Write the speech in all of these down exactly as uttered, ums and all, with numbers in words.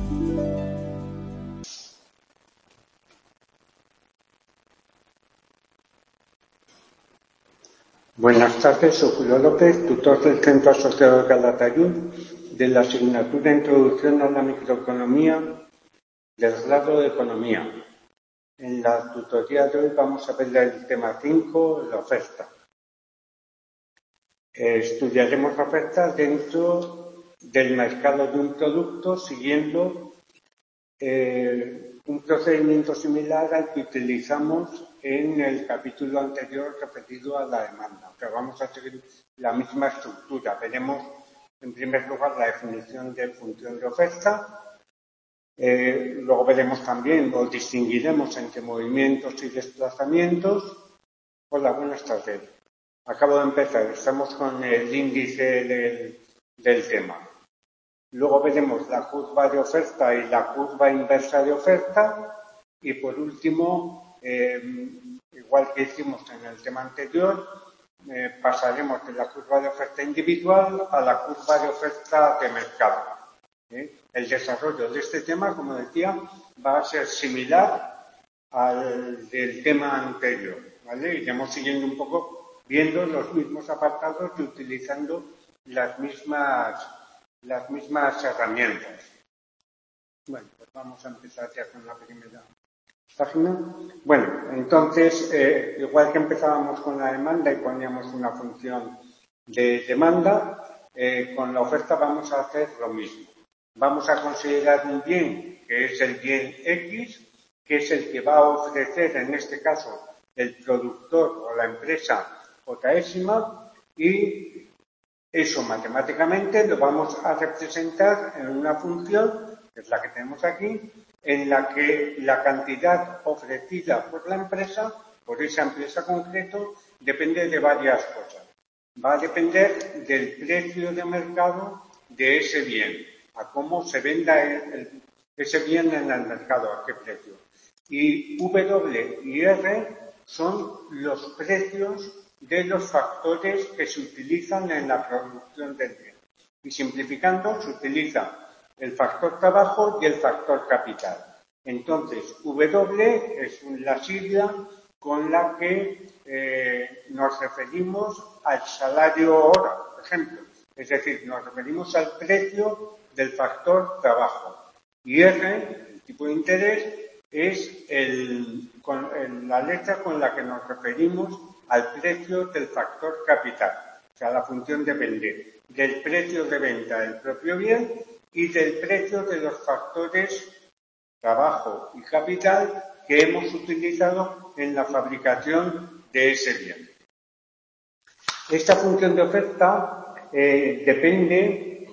Buenas tardes, soy Julio López, tutor del Centro Asociado de Calatayud, de la asignatura Introducción a la Microeconomía del grado de Economía. En la tutoría de hoy vamos a ver el tema cinco, la oferta. Eh, estudiaremos la oferta dentro del mercado de un producto siguiendo eh, un procedimiento similar al que utilizamos en el capítulo anterior referido a la demanda. O sea, vamos a seguir la misma estructura. Veremos, en primer lugar, la definición de función de oferta. Eh, luego veremos también, o distinguiremos entre movimientos y desplazamientos. Hola, buenas tardes. Acabo de empezar. Estamos con el índice del, del tema. Luego veremos la curva de oferta y la curva inversa de oferta. Y por último, eh, igual que hicimos en el tema anterior, eh, pasaremos de la curva de oferta individual a la curva de oferta de mercado. ¿eh? El desarrollo de este tema, como decía, va a ser similar al del tema anterior. ¿vale? Iremos siguiendo un poco, viendo los mismos apartados y utilizando las mismas, las mismas herramientas. Bueno, pues vamos a empezar ya con la primera página. Bueno, entonces, eh, igual que empezábamos con la demanda y poníamos una función de demanda, eh, con la oferta vamos a hacer lo mismo. Vamos a considerar un bien que es el bien X, que es el que va a ofrecer, en este caso, el productor o la empresa J-ésima, y eso matemáticamente lo vamos a representar en una función, que es la que tenemos aquí, en la que la cantidad ofrecida por la empresa, por esa empresa concreto, depende de varias cosas. Va a depender del precio de mercado de ese bien, a cómo se venda el, el, ese bien en el mercado, a qué precio. Y W y R son los precios de los factores que se utilizan en la producción del bien. Y simplificando, se utiliza el factor trabajo y el factor capital. Entonces, W es la sigla con la que eh, nos referimos al salario hora, por ejemplo. Es decir, nos referimos al precio del factor trabajo. Y R, el tipo de interés, es el, con, el, la letra con la que nos referimos al precio del factor capital. O sea, la función depende del precio de venta del propio bien y del precio de los factores trabajo y capital que hemos utilizado en la fabricación de ese bien. Esta función de oferta eh, depende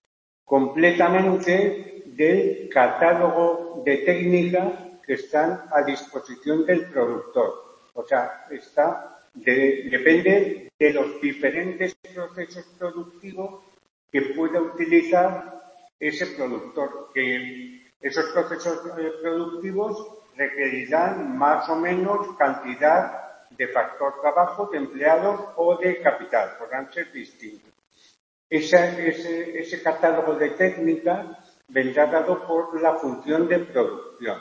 completamente del catálogo de técnicas que están a disposición del productor. O sea, está de, depende de los diferentes procesos productivos que pueda utilizar ese productor, que esos procesos eh, productivos requerirán más o menos cantidad de factor trabajo, de empleados o de capital, podrán ser distintos. Ese, ese, ese catálogo de técnicas vendrá dado por la función de producción.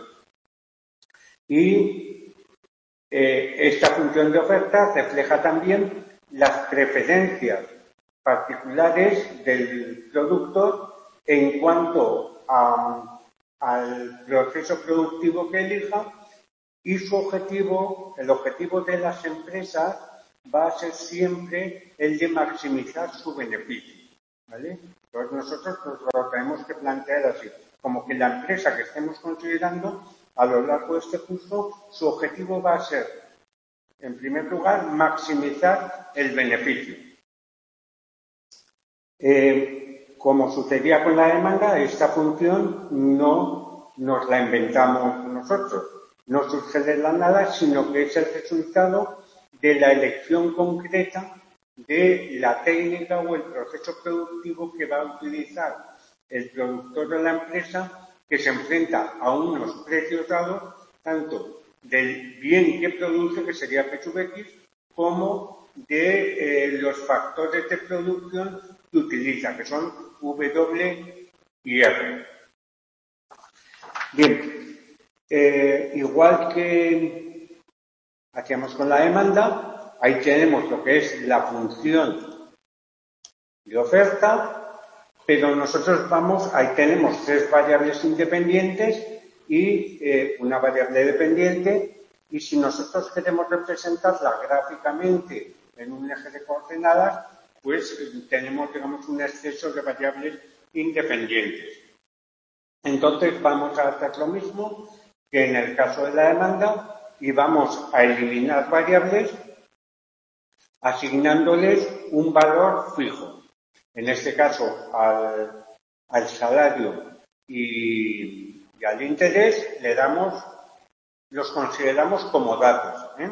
Y eh, esta función de oferta refleja también las preferencias particulares del productor en cuanto a, al proceso productivo que elija y su objetivo, el objetivo de las empresas va a ser siempre el de maximizar su beneficio, ¿vale? Entonces nosotros nos lo tenemos que plantear así, como que la empresa que estemos considerando a lo largo de este curso, su objetivo va a ser, en primer lugar, maximizar el beneficio. Eh, como sucedía con la demanda, esta función no nos la inventamos nosotros, no surge de la nada, sino que es el resultado de la elección concreta de la técnica o el proceso productivo que va a utilizar el productor de la empresa, que se enfrenta a unos precios dados, tanto del bien que produce, que sería P sub X, como de eh, los factores de producción que utiliza, que son W y R. Bien, eh, igual que hacíamos con la demanda, ahí tenemos lo que es la función de oferta, pero nosotros vamos, ahí tenemos tres variables independientes y eh, una variable dependiente, y si nosotros queremos representarla gráficamente en un eje de coordenadas, pues tenemos, digamos, un exceso de variables independientes. Entonces vamos a hacer lo mismo que en el caso de la demanda y vamos a eliminar variables asignándoles un valor fijo. En este caso al, al salario y, y al interés le damos, los consideramos como datos, ¿eh?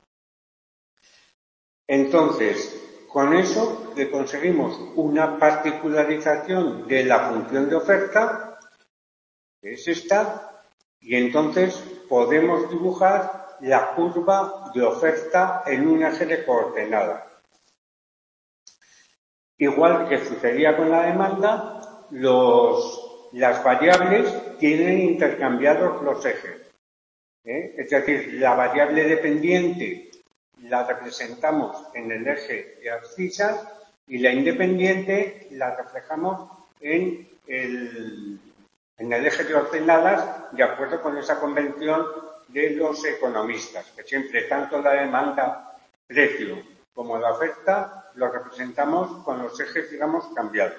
Entonces, con eso le conseguimos una particularización de la función de oferta, que es esta, y entonces podemos dibujar la curva de oferta en un eje de coordenadas. Igual que sucedía con la demanda, los, las variables tienen intercambiados los ejes, ¿eh? Es decir, la variable dependiente la representamos en el eje de abscisas y la independiente la reflejamos en el, en el eje de ordenadas, de acuerdo con esa convención de los economistas, que siempre tanto la demanda, precio, como la oferta, lo representamos con los ejes, digamos, cambiados.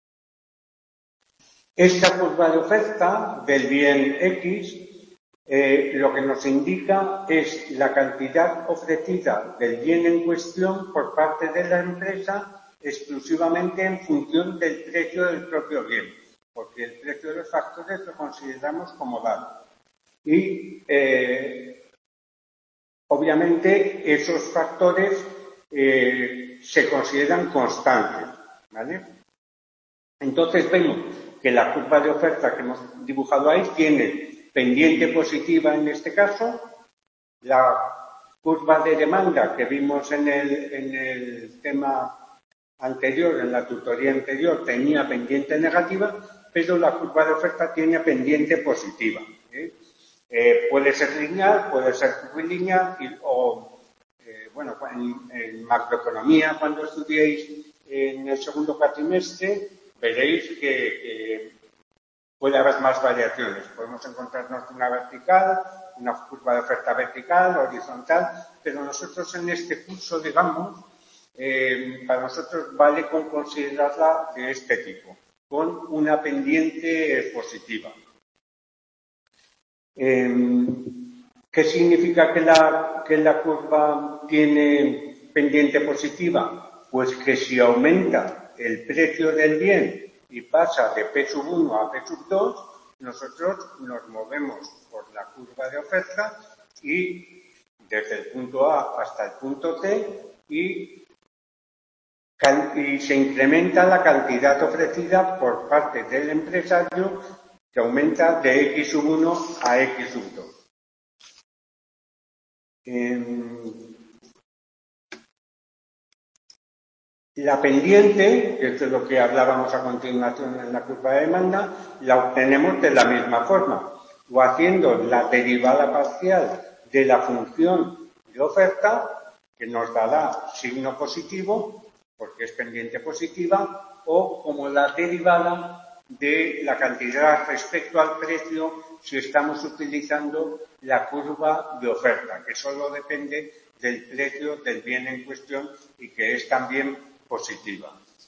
Esta curva de oferta del bien X Eh, lo que nos indica es la cantidad ofrecida del bien en cuestión por parte de la empresa exclusivamente en función del precio del propio bien, porque el precio de los factores lo consideramos como dado. Y, eh, obviamente, esos factores eh, se consideran constantes, ¿vale? Entonces vemos que la curva de oferta que hemos dibujado ahí tiene pendiente positiva en este caso, la curva de demanda que vimos en el, en el tema anterior, en la tutoría anterior, tenía pendiente negativa, pero la curva de oferta tiene pendiente positiva. ¿eh? Eh, puede ser lineal, puede ser curvilínea, y, o, eh, bueno, en, en macroeconomía, cuando estudiéis en el segundo cuatrimestre, veréis que, que puede haber más variaciones. Podemos encontrarnos una vertical, una curva de oferta vertical, horizontal, pero nosotros en este curso, digamos, eh, para nosotros vale con considerarla de este tipo, con una pendiente positiva. Eh, ¿Qué significa que la, que la curva tiene pendiente positiva? Pues que si aumenta el precio del bien y pasa de P sub uno a P sub dos, nosotros nos movemos por la curva de oferta y desde el punto A hasta el punto C y, y se incrementa la cantidad ofrecida por parte del empresario, que aumenta de X sub uno a X sub dos. Eh, La pendiente, que es de lo que hablábamos a continuación en la curva de demanda, la obtenemos de la misma forma, o haciendo la derivada parcial de la función de oferta, que nos dará signo positivo, porque es pendiente positiva, o como la derivada de la cantidad respecto al precio si estamos utilizando la curva de oferta, que solo depende del precio del bien en cuestión y que es también positiva.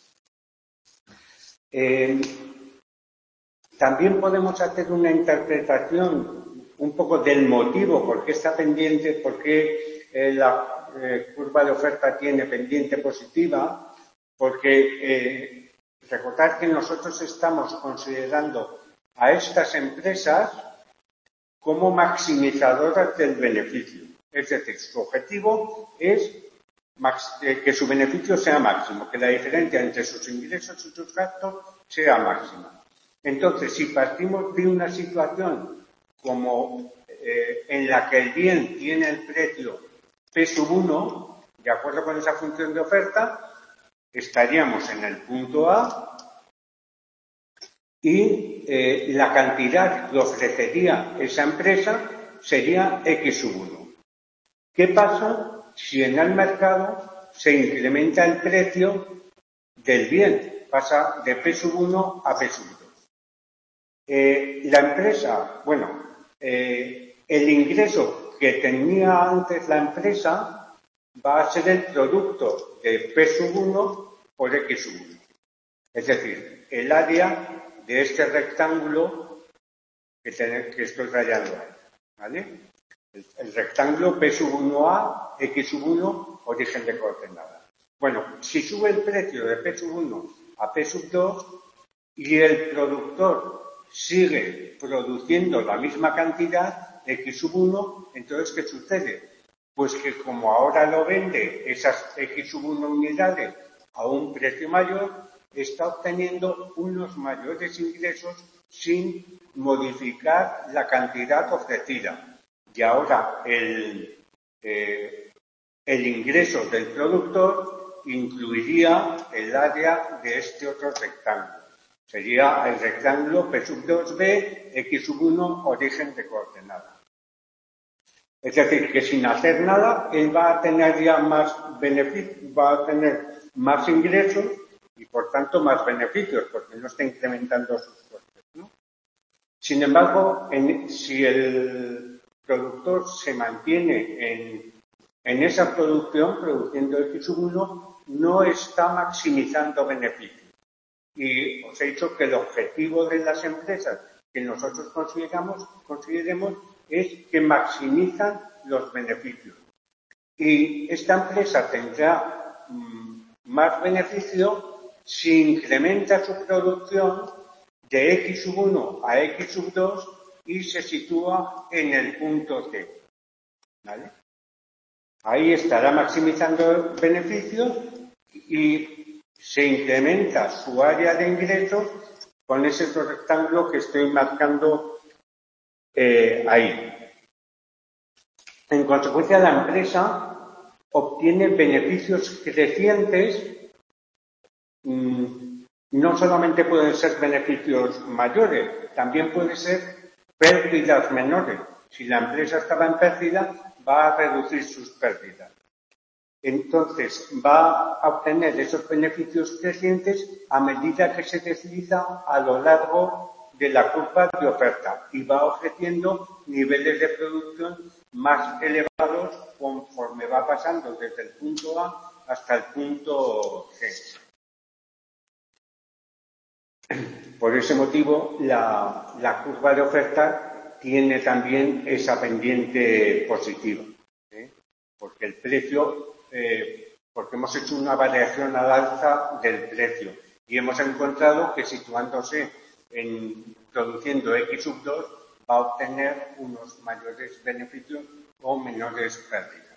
Eh, también podemos hacer una interpretación un poco del motivo por qué está pendiente, por qué eh, la eh, curva de oferta tiene pendiente positiva, porque eh, recordar que nosotros estamos considerando a estas empresas como maximizadoras del beneficio. Es decir, su objetivo es que su beneficio sea máximo, que la diferencia entre sus ingresos y sus gastos sea máxima. Entonces, si partimos de una situación como eh, en la que el bien tiene el precio P sub uno, de acuerdo con esa función de oferta, estaríamos en el punto A y eh, la cantidad que ofrecería esa empresa sería X sub uno. ¿Qué pasa si en el mercado se incrementa el precio del bien? Pasa de P sub uno a P sub dos. Eh, la empresa, bueno, eh, el ingreso que tenía antes la empresa va a ser el producto de P sub uno por X sub uno. Es decir, el área de este rectángulo que, tener, que estoy rayando ahí, ¿vale? El, el rectángulo P sub uno A, X sub uno, origen de coordenada. Bueno, si sube el precio de P sub uno a P sub dos y el productor sigue produciendo la misma cantidad, X sub uno, entonces, ¿qué sucede? Pues que como ahora lo vende esas X sub uno unidades a un precio mayor, está obteniendo unos mayores ingresos sin modificar la cantidad ofrecida. Y ahora el, eh, el ingreso del productor incluiría el área de este otro rectángulo. Sería el rectángulo P sub dos B, X sub uno, origen de coordenada. Es decir, que sin hacer nada, él va a tener ya más beneficios, va a tener más ingresos y, por tanto, más beneficios, porque no está incrementando sus costes, ¿no? Sin embargo, en, si el productor se mantiene en, en esa producción, produciendo X sub uno, no está maximizando beneficios. Y os he dicho que el objetivo de las empresas que nosotros consideramos, consideremos es que maximizan los beneficios. Y esta empresa tendrá mmm, más beneficio si incrementa su producción de X sub uno a X sub dos y se sitúa en el punto C. ¿Vale? Ahí estará maximizando beneficios y se incrementa su área de ingresos con ese rectángulo que estoy marcando eh, ahí. En consecuencia, la empresa obtiene beneficios crecientes. Mmm, no solamente pueden ser beneficios mayores, también pueden ser pérdidas menores. Si la empresa estaba en pérdida, va a reducir sus pérdidas. Entonces, va a obtener esos beneficios crecientes a medida que se desliza a lo largo de la curva de oferta y va ofreciendo niveles de producción más elevados conforme va pasando desde el punto A hasta el punto C. Por ese motivo, la, la curva de oferta tiene también esa pendiente positiva, ¿eh? Porque el precio, eh, porque hemos hecho una variación al alza del precio y hemos encontrado que situándose en produciendo X sub dos va a obtener unos mayores beneficios o menores pérdidas.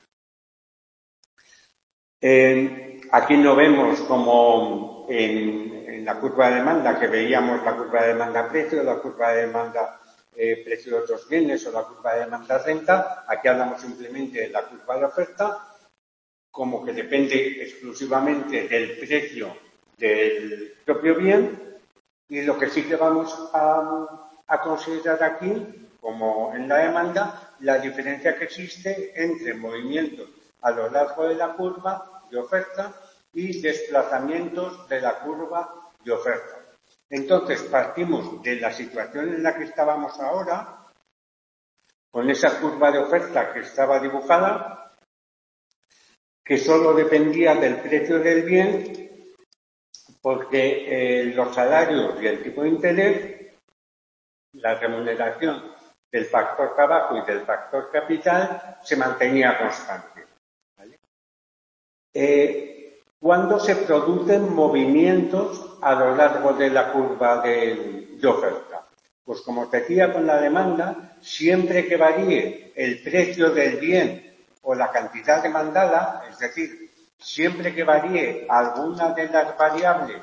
Eh, aquí no vemos como en, en la curva de demanda, que veíamos la curva de demanda-precio, la curva de demanda eh, precio de otros bienes o la curva de demanda-renta. Aquí hablamos simplemente de la curva de oferta, como que depende exclusivamente del precio del propio bien. Y lo que sí que vamos a, a considerar aquí, como en la demanda, la diferencia que existe entre movimientos a lo largo de la curva de oferta y desplazamientos de la curva de oferta. Entonces, partimos de la situación en la que estábamos ahora, con esa curva de oferta que estaba dibujada, que solo dependía del precio del bien, porque eh, los salarios y el tipo de interés, la remuneración del factor trabajo y del factor capital se mantenía constante. ¿Vale? Eh, ¿Cuándo se producen movimientos a lo largo de la curva de, de oferta? Pues como te decía con la demanda, siempre que varíe el precio del bien o la cantidad demandada, es decir, siempre que varíe alguna de las variables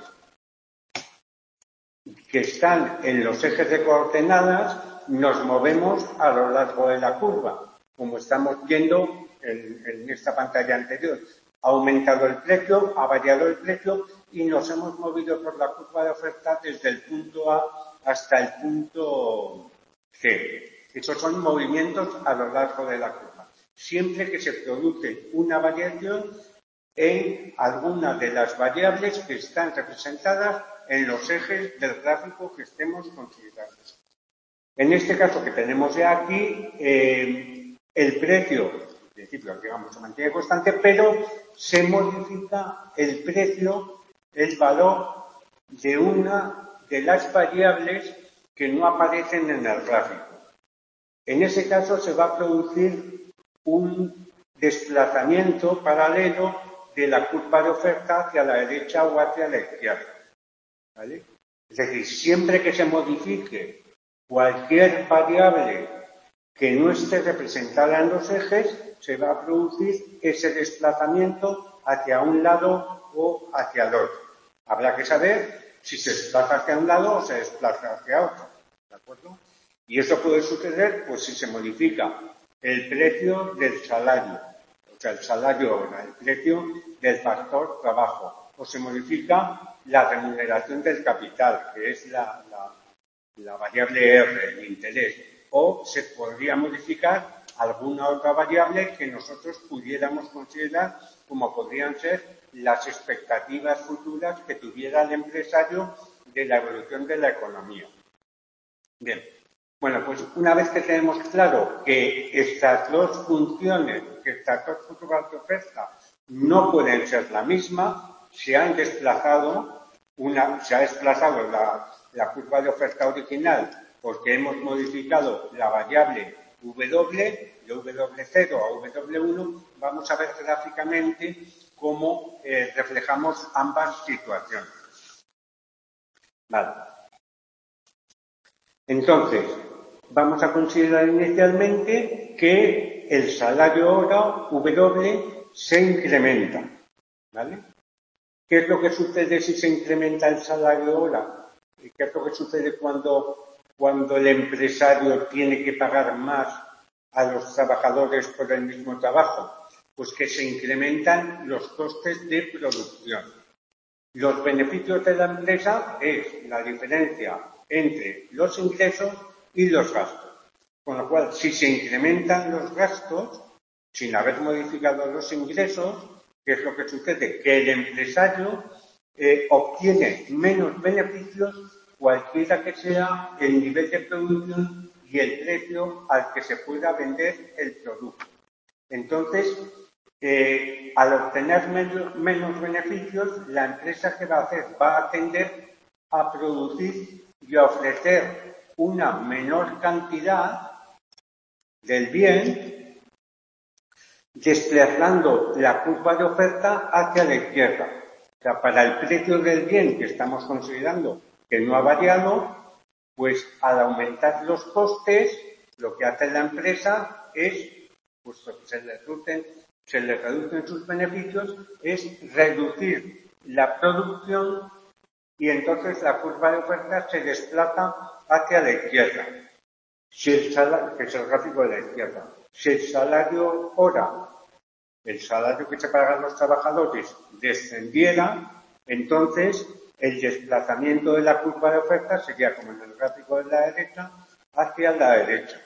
que están en los ejes de coordenadas, nos movemos a lo largo de la curva, como estamos viendo en, en esta pantalla anterior. Ha aumentado el precio, ha variado el precio y nos hemos movido por la curva de oferta desde el punto A hasta el punto C. Esos son movimientos a lo largo de la curva. Siempre que se produce una variación en alguna de las variables que están representadas en los ejes del gráfico que estemos considerando. En este caso que tenemos ya aquí, eh, el precio, en principio, digamos, se mantiene constante, pero se modifica el precio, el valor de una de las variables que no aparecen en el gráfico. En ese caso se va a producir un desplazamiento paralelo de la curva de oferta hacia la derecha o hacia la izquierda, ¿vale? Es decir, siempre que se modifique cualquier variable que no esté representada en los ejes, se va a producir ese desplazamiento hacia un lado o hacia el otro. Habrá que saber si se desplaza hacia un lado o se desplaza hacia otro, ¿de acuerdo? Y eso puede suceder pues si se modifica el precio del salario, o sea, el salario hora, el precio del factor trabajo, o se modifica la remuneración del capital, que es la, la, la variable R, el interés, o se podría modificar alguna otra variable que nosotros pudiéramos considerar como podrían ser las expectativas futuras que tuviera el empresario de la evolución de la economía. Bien. Bueno, pues una vez que tenemos claro que estas dos funciones, que estas dos curvas de oferta no pueden ser la misma, se han desplazado, una, se ha desplazado la, la curva de oferta original porque hemos modificado la variable W, de W cero a W uno, vamos a ver gráficamente cómo eh, reflejamos ambas situaciones. Vale. Entonces, vamos a considerar inicialmente que el salario hora, W, se incrementa, ¿vale? ¿Qué es lo que sucede si se incrementa el salario hora? ¿Qué es lo que sucede cuando, cuando el empresario tiene que pagar más a los trabajadores por el mismo trabajo? Pues que se incrementan los costes de producción. Los beneficios de la empresa es la diferencia entre los ingresos y los gastos. Con lo cual, si se incrementan los gastos, sin haber modificado los ingresos, ¿qué es lo que sucede? Que el empresario eh, obtiene menos beneficios, cualquiera que sea el nivel de producción y el precio al que se pueda vender el producto. Entonces, eh, al obtener menos, menos beneficios, la empresa, ¿qué va a hacer? Va a tender a producir y a ofrecer una menor cantidad del bien, desplazando la curva de oferta hacia la izquierda. O sea, para el precio del bien que estamos considerando que no ha variado, pues al aumentar los costes, lo que hace la empresa es, puesto que se le reducen, se le reducen sus beneficios, es reducir la producción y entonces la curva de oferta se desplaza hacia la izquierda. Si el salario, que es el gráfico de la izquierda, si el salario hora, el salario que se pagan los trabajadores, descendiera, entonces el desplazamiento de la curva de oferta sería como en el gráfico de la derecha, hacia la derecha.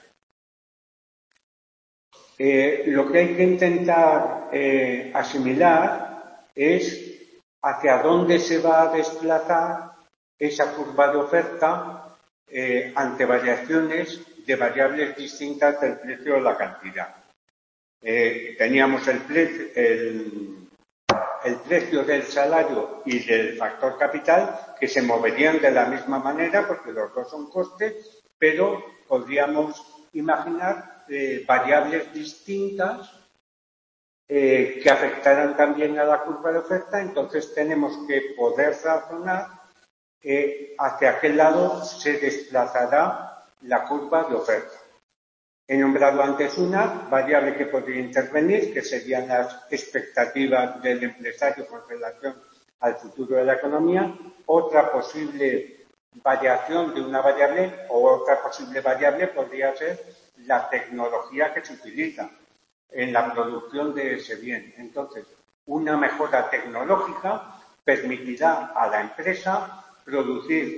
Eh, lo que hay que intentar eh, asimilar es hacia dónde se va a desplazar esa curva de oferta eh, ante variaciones de variables distintas del precio o la cantidad. Eh, teníamos el, pre el, el precio del salario y del factor capital que se moverían de la misma manera porque los dos son costes, pero podríamos imaginar eh, variables distintas eh, que afectaran también a la curva de oferta. Entonces tenemos que poder razonar eh, hacia qué lado se desplazará la curva de oferta. He nombrado antes una variable que podría intervenir, que serían las expectativas del empresario con relación al futuro de la economía. Otra posible variación de una variable o otra posible variable podría ser la tecnología que se utiliza en la producción de ese bien. Entonces, una mejora tecnológica permitirá a la empresa producir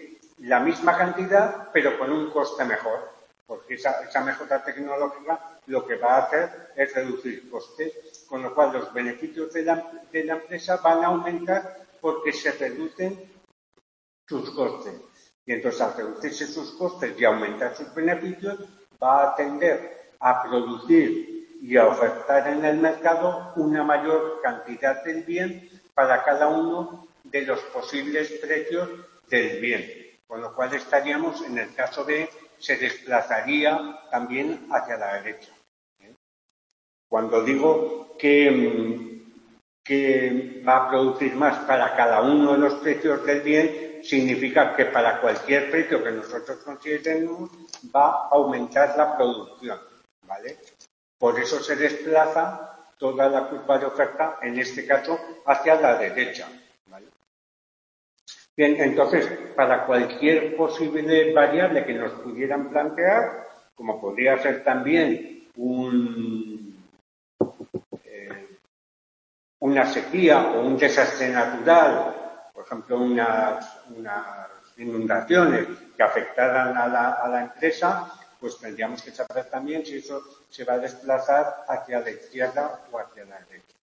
la misma cantidad, pero con un coste mejor, porque esa, esa mejora tecnológica lo que va a hacer es reducir costes, con lo cual los beneficios de la, de la empresa van a aumentar porque se reducen sus costes. Y entonces, al reducirse sus costes y aumentar sus beneficios, va a tender a producir y a ofertar en el mercado una mayor cantidad del bien para cada uno de los posibles precios del bien. Con lo cual estaríamos, en el caso B, se desplazaría también hacia la derecha. Cuando digo que, que va a producir más para cada uno de los precios del bien, significa que para cualquier precio que nosotros consideremos va a aumentar la producción, ¿vale? Por eso se desplaza toda la curva de oferta, en este caso, hacia la derecha, ¿vale? Bien, entonces, para cualquier posible variable que nos pudieran plantear, como podría ser también un, eh, una sequía o un desastre natural, por ejemplo, unas, unas inundaciones que afectaran a la, a la empresa, pues tendríamos que saber también si eso se va a desplazar hacia la izquierda o hacia la derecha.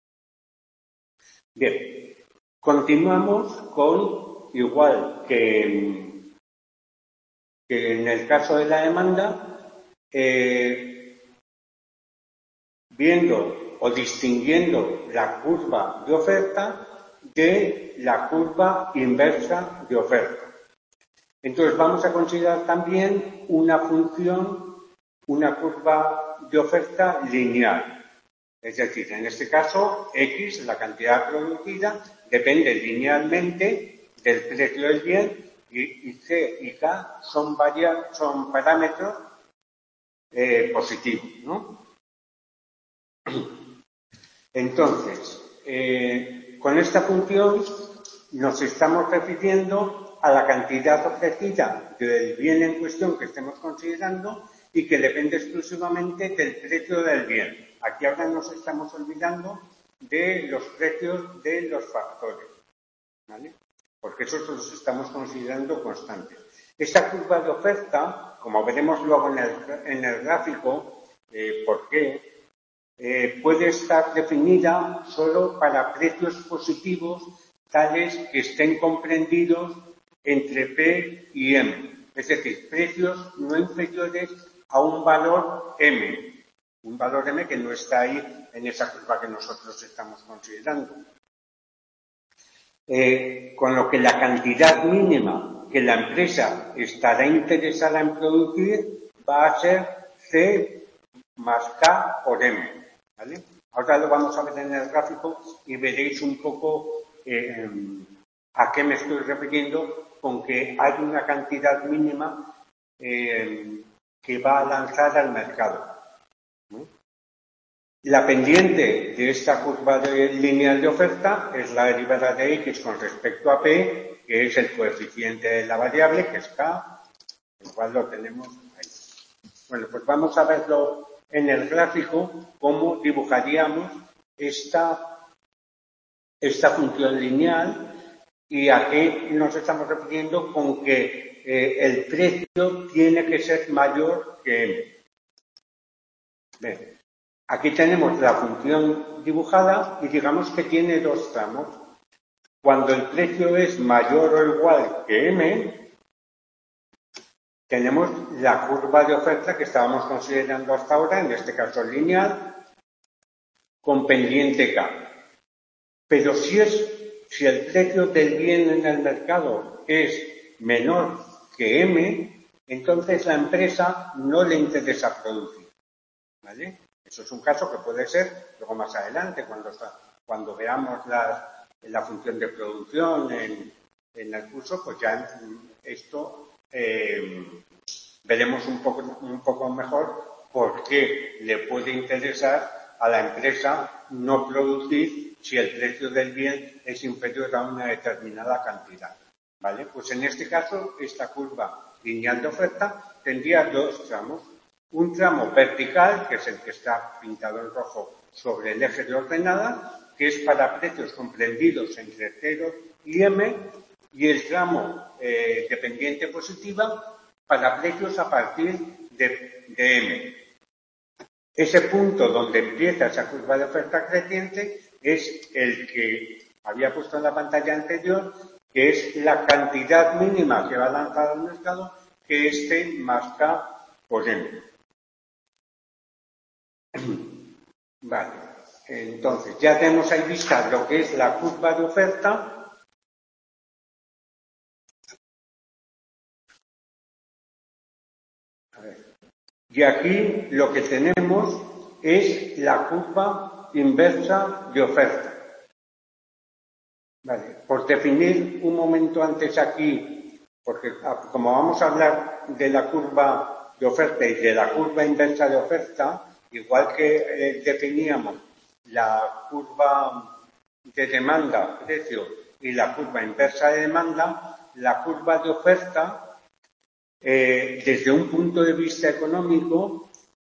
Bien, continuamos con, igual que, que en el caso de la demanda, eh, viendo o distinguiendo la curva de oferta de la curva inversa de oferta. Entonces vamos a considerar también una función, una curva de oferta lineal. Es decir, en este caso, X, la cantidad producida, depende linealmente del precio del bien y, y C y K son, varias, son parámetros eh, positivos, ¿no? Entonces, eh, con esta función nos estamos refiriendo a la cantidad ofrecida del bien en cuestión que estemos considerando y que depende exclusivamente del precio del bien. Aquí ahora nos estamos olvidando de los precios de los factores, ¿vale? Porque esos los estamos considerando constantes. Esta curva de oferta, como veremos luego en el, en el gráfico, eh, ¿por qué? Eh, puede estar definida solo para precios positivos tales que estén comprendidos entre P y M, es decir, precios no inferiores a un valor M, un valor M que no está ahí en esa curva que nosotros estamos considerando. Eh, con lo que la cantidad mínima que la empresa estará interesada en producir va a ser C más K por M, ¿vale? Ahora lo vamos a ver en el gráfico y veréis un poco eh, a qué me estoy refiriendo con que hay una cantidad mínima eh, que va a lanzar al mercado, ¿no? La pendiente de esta curva de lineal de oferta es la derivada de X con respecto a P, que es el coeficiente de la variable, que es K, el cual lo tenemos ahí. Bueno, pues vamos a verlo en el gráfico, cómo dibujaríamos esta, esta función lineal y a qué nos estamos refiriendo con que eh, el precio tiene que ser mayor que M. Bien. Aquí tenemos la función dibujada y digamos que tiene dos tramos. Cuando el precio es mayor o igual que M, tenemos la curva de oferta que estábamos considerando hasta ahora, en este caso lineal, con pendiente K. Pero si, es, si el precio del bien en el mercado es menor que M, entonces la empresa no le interesa producir, ¿vale? Eso es un caso que puede ser, luego más adelante, cuando, cuando veamos la, la función de producción en, en el curso, pues ya esto eh, veremos un poco, un poco mejor por qué le puede interesar a la empresa no producir si el precio del bien es inferior a una determinada cantidad, ¿vale? Pues en este caso, esta curva lineal de oferta tendría dos tramos. Un tramo vertical, que es el que está pintado en rojo sobre el eje de ordenada, que es para precios comprendidos entre cero y M, y el tramo eh, de pendiente positiva para precios a partir de, de M. Ese punto donde empieza esa curva de oferta creciente es el que había puesto en la pantalla anterior, que es la cantidad mínima que va a lanzar al mercado, que es C más K por M. Vale, entonces ya tenemos ahí vista lo que es la curva de oferta. A ver. Y aquí lo que tenemos es la curva inversa de oferta. Vale, por definir un momento antes aquí, porque como vamos a hablar de la curva de oferta y de la curva inversa de oferta, igual que eh, definíamos la curva de demanda, precio, y la curva inversa de demanda, la curva de oferta, eh, desde un punto de vista económico,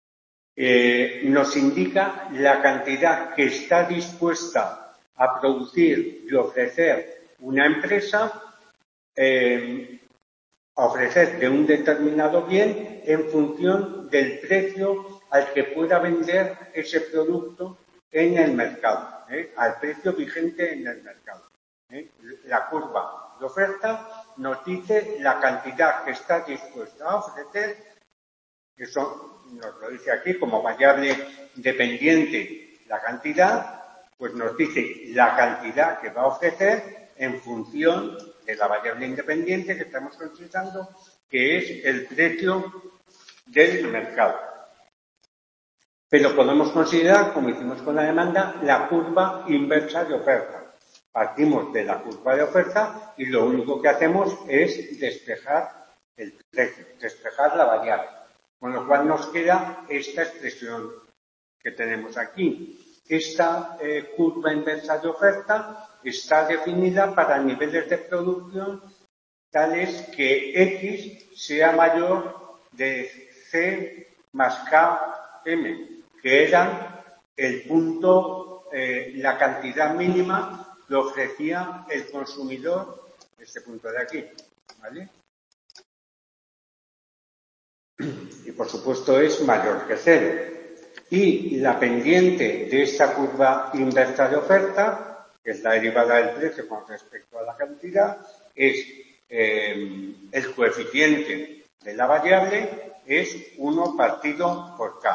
eh, nos indica la cantidad que está dispuesta a producir y ofrecer una empresa, eh, a ofrecer de un determinado bien en función del precio al que pueda vender ese producto en el mercado, ¿eh? Al precio vigente en el mercado. ¿eh? La curva de oferta nos dice la cantidad que está dispuesta a ofrecer, eso nos lo dice aquí como variable dependiente la cantidad, pues nos dice la cantidad que va a ofrecer en función de la variable independiente que estamos considerando, que es el precio del mercado. Pero podemos considerar, como hicimos con la demanda, la curva inversa de oferta. Partimos de la curva de oferta y lo único que hacemos es despejar el precio, despejar la variable. Con lo cual nos queda esta expresión que tenemos aquí. Esta eh, curva inversa de oferta está definida para niveles de producción tales que X sea mayor de C más K M, que eran el punto, eh, la cantidad mínima que ofrecía el consumidor, este punto de aquí, ¿vale? Y por supuesto es mayor que cero. Y la pendiente de esta curva inversa de oferta, que es la derivada del precio con respecto a la cantidad, es eh, el coeficiente de la variable, es uno partido por K.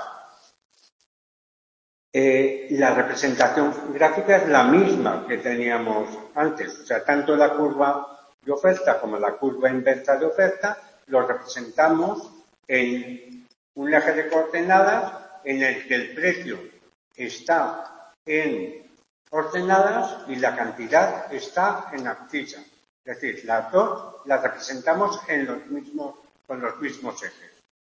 Eh, la representación gráfica es la misma que teníamos antes, o sea, tanto la curva de oferta como la curva inversa de oferta lo representamos en un eje de coordenadas en el que el precio está en ordenadas y la cantidad está en abscisa. Es decir, las dos las representamos en los mismos, con los mismos ejes.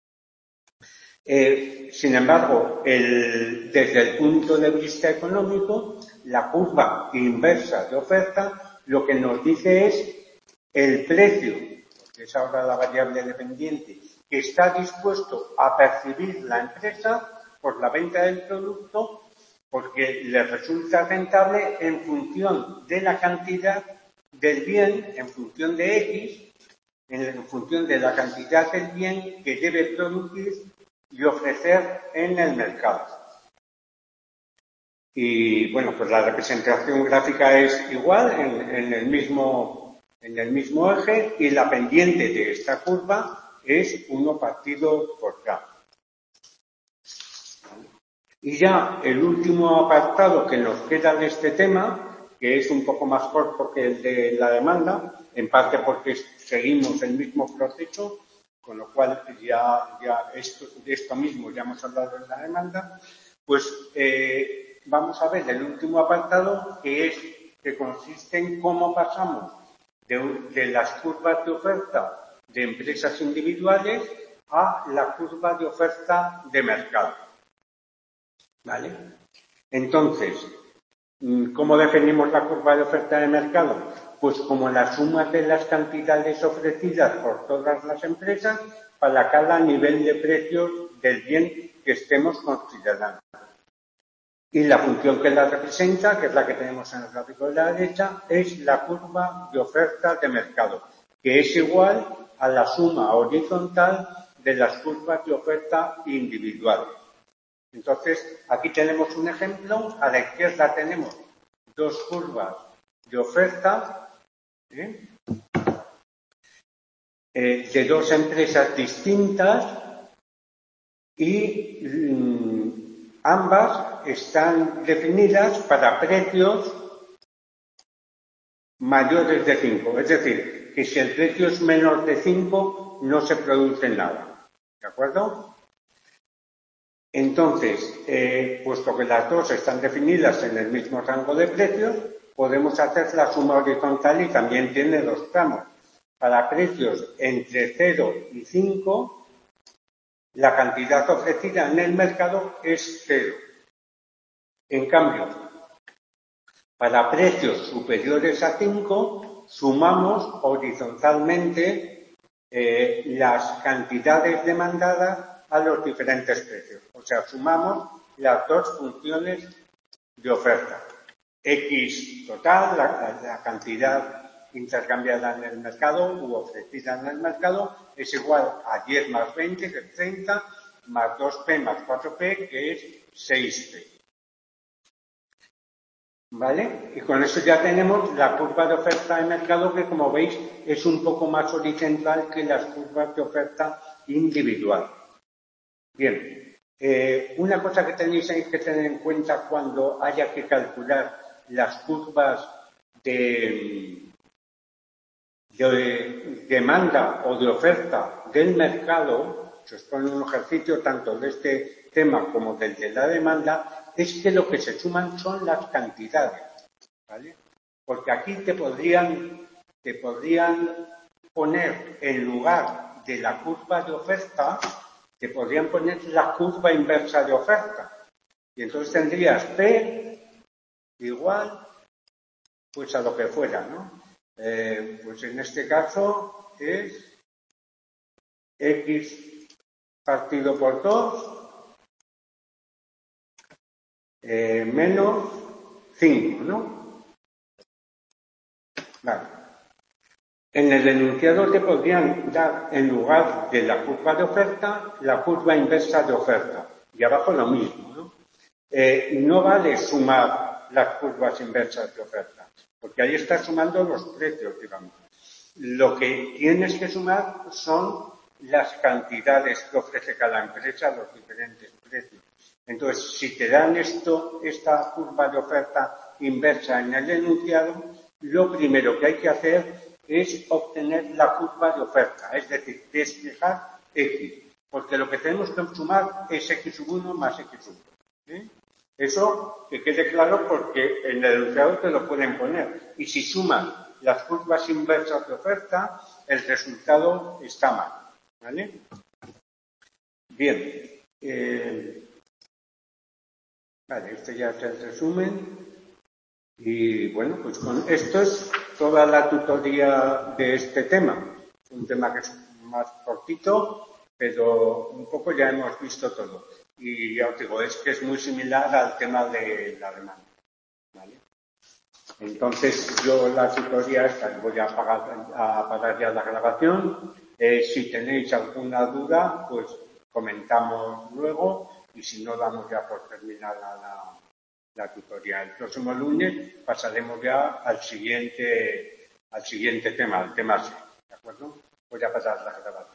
Eh, sin embargo, el, desde el punto de vista económico, la curva inversa de oferta lo que nos dice es el precio, que es ahora la variable dependiente, que está dispuesto a percibir la empresa por la venta del producto porque le resulta rentable en función de la cantidad del bien, en función de X, en función de la cantidad del bien que debe producir y ofrecer en el mercado. Y bueno, pues la representación gráfica es igual en, en, el mismo, en el mismo eje y la pendiente de esta curva es uno partido por K. Y ya el último apartado que nos queda de este tema, que es un poco más corto que el de la demanda, en parte porque seguimos el mismo proceso, con lo cual ya, ya esto, de esto mismo ya hemos hablado en la demanda, pues eh, vamos a ver el último apartado, que es que consiste en cómo pasamos de, de las curvas de oferta de empresas individuales a la curva de oferta de mercado. ¿Vale? Entonces, ¿cómo definimos la curva de oferta de mercado? Pues como la suma de las cantidades ofrecidas por todas las empresas para cada nivel de precios del bien que estemos considerando. Y la función que la representa, que es la que tenemos en el gráfico de la derecha, es la curva de oferta de mercado, que es igual a la suma horizontal de las curvas de oferta individuales. Entonces, aquí tenemos un ejemplo. A la izquierda tenemos dos curvas de oferta, ¿eh? Eh, de dos empresas distintas y mmm, ambas están definidas para precios mayores de cinco. Es decir, que si el precio es menor de cinco, no se produce nada. ¿De acuerdo? Entonces, eh, puesto que las dos están definidas en el mismo rango de precios, podemos hacer la suma horizontal y también tiene dos tramos. Para precios entre cero y cinco, la cantidad ofrecida en el mercado es cero. En cambio, para precios superiores a cinco, sumamos horizontalmente eh, las cantidades demandadas a los diferentes precios. O sea, sumamos las dos funciones de oferta. X total, la, la cantidad intercambiada en el mercado u ofrecida en el mercado, es igual a diez más veinte, que es treinta, más dos P más cuatro P, que es seis P. ¿Vale? Y con eso ya tenemos la curva de oferta de mercado, que como veis es un poco más horizontal que las curvas de oferta individual. Bien, eh, una cosa que tenéis que tener en cuenta cuando haya que calcular las curvas de, de demanda o de oferta del mercado, se os pone un ejercicio tanto de este tema como del de la demanda, es que lo que se suman son las cantidades, ¿vale? Porque aquí te podrían, te podrían poner en lugar de la curva de oferta, te podrían poner la curva inversa de oferta. Y entonces tendrías P igual, pues a lo que fuera, ¿no? Eh, pues en este caso es X partido por dos eh, menos cinco, ¿no? Vale. En el enunciado te podrían dar, en lugar de la curva de oferta, la curva inversa de oferta. Y abajo lo mismo, ¿no? Eh, no vale sumar las curvas inversas de oferta, porque ahí estás sumando los precios, digamos. Lo que tienes que sumar son las cantidades que ofrece cada empresa, los diferentes precios. Entonces, si te dan esto, esta curva de oferta inversa en el enunciado, lo primero que hay que hacer es obtener la curva de oferta, es decir, despejar X, porque lo que tenemos que sumar es X sub uno más X sub dos. ¿eh? Eso que quede claro, porque en el enunciado te lo pueden poner. Y si suman las curvas inversas de oferta, el resultado está mal. ¿Vale? Bien. Eh, vale, este ya es el resumen. Y bueno, pues con esto es toda la tutoría de este tema. Es un tema que es más cortito, pero un poco ya hemos visto todo. Y ya os digo, es que es muy similar al tema de la demanda. ¿Vale? Entonces, yo la tutoría esta, voy a parar, a parar ya la grabación. Eh, si tenéis alguna duda, pues comentamos luego, y si no, damos ya por terminada la, la tutoría. El próximo lunes pasaremos ya al siguiente, al siguiente tema, al tema seis, ¿de acuerdo? Voy a pasar la grabación.